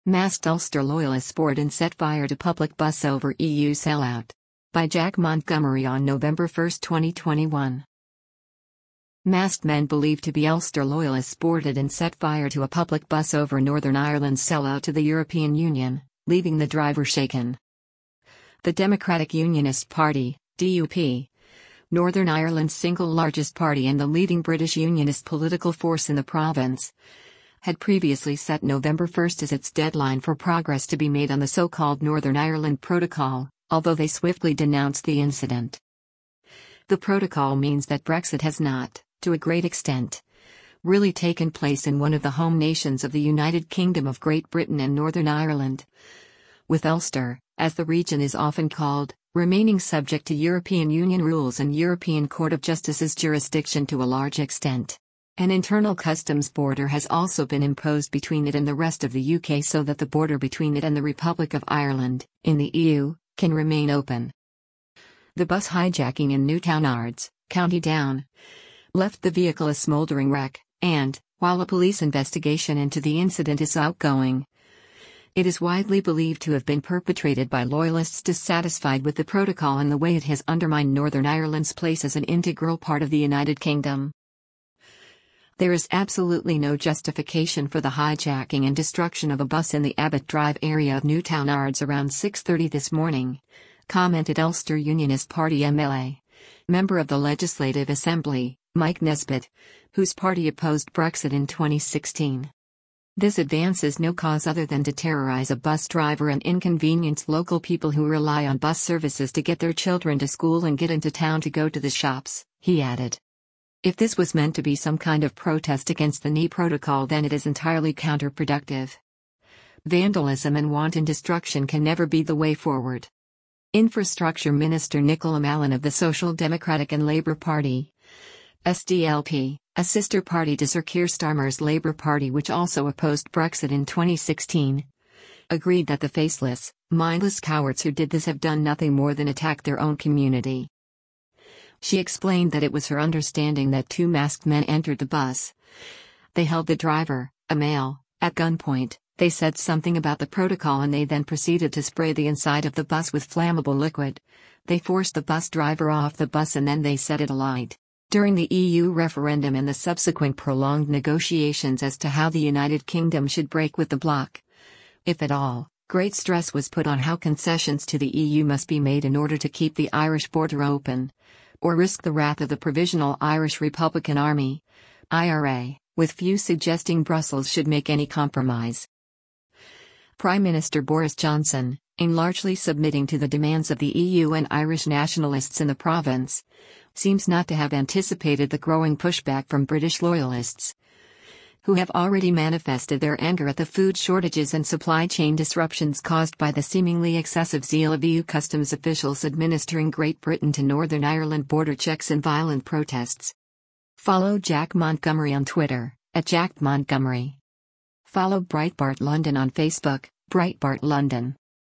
Masked Ulster loyalists board and set fire to public bus over EU sellout. By Jack Montgomery on November 1, 2021. Masked men believed to be Ulster loyalists boarded and set fire to a public bus over Northern Ireland's sellout to the European Union, leaving the driver shaken. The Democratic Unionist Party, DUP, Northern Ireland's single largest party and the leading British Unionist political force in the province, had previously set November 1 as its deadline for progress to be made on the so-called Northern Ireland Protocol, although they swiftly denounced the incident. The protocol means that Brexit has not, to a great extent, really taken place in one of the home nations of the United Kingdom of Great Britain and Northern Ireland, with Ulster, as the region is often called, remaining subject to European Union rules and European Court of Justice's jurisdiction to a large extent. An internal customs border has also been imposed between it and the rest of the UK so that the border between it and the Republic of Ireland, in the EU, can remain open. The bus hijacking in Newtownards, County Down, left the vehicle a smouldering wreck, and, while a police investigation into the incident is outgoing, it is widely believed to have been perpetrated by loyalists dissatisfied with the protocol and the way it has undermined Northern Ireland's place as an integral part of the United Kingdom. There is absolutely no justification for the hijacking and destruction of a bus in the Abbott Drive area of Newtownards around 6:30 this morning, commented Ulster Unionist Party MLA, member of the Legislative Assembly, Mike Nesbitt, whose party opposed Brexit in 2016. This advance is no cause other than to terrorise a bus driver and inconvenience local people who rely on bus services to get their children to school and get into town to go to the shops, he added. If this was meant to be some kind of protest against the NI protocol, then it is entirely counterproductive. Vandalism and wanton destruction can never be the way forward. Infrastructure Minister Nicola Mallon of the Social Democratic and Labour Party, SDLP, a sister party to Sir Keir Starmer's Labour Party which also opposed Brexit in 2016, agreed that the faceless, mindless cowards who did this have done nothing more than attack their own community. She explained that it was her understanding that two masked men entered the bus. They held the driver, a male, at gunpoint. They said something about the protocol and they then proceeded to spray the inside of the bus with flammable liquid. They forced the bus driver off the bus and then they set it alight. During the EU referendum and the subsequent prolonged negotiations as to how the United Kingdom should break with the bloc, if at all, great stress was put on how concessions to the EU must be made in order to keep the Irish border open, or risk the wrath of the Provisional Irish Republican Army, IRA, with few suggesting Brussels should make any compromise. Prime Minister Boris Johnson, in largely submitting to the demands of the EU and Irish nationalists in the province, seems not to have anticipated the growing pushback from British loyalists, who have already manifested their anger at the food shortages and supply chain disruptions caused by the seemingly excessive zeal of EU customs officials administering Great Britain to Northern Ireland border checks and violent protests. Follow Jack Montgomery on Twitter, @JackMontgomery. Follow Breitbart London on Facebook, Breitbart London.